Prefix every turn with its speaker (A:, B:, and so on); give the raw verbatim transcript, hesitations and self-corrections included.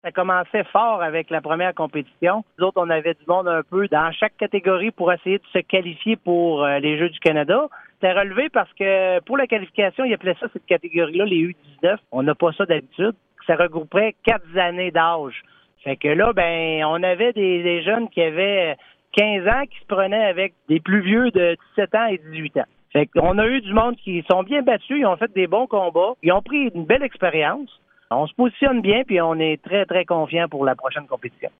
A: Ça commençait fort avec la première compétition. Nous autres, on avait du monde un peu dans chaque catégorie pour essayer de se qualifier pour euh, les Jeux du Canada. C'était relevé parce que pour la qualification, ils appelaient ça cette catégorie-là, les U dix-neuf. On n'a pas ça d'habitude. Ça regrouperait quatre années d'âge. Fait que là, ben, on avait des, des jeunes qui avaient quinze ans qui se prenaient avec des plus vieux de dix-sept ans et dix-huit ans. Fait qu'on a eu du monde qui sont bien battus, ils ont fait des bons combats, ils ont pris une belle expérience. On se positionne bien, puis on est très, très confiants pour la prochaine compétition.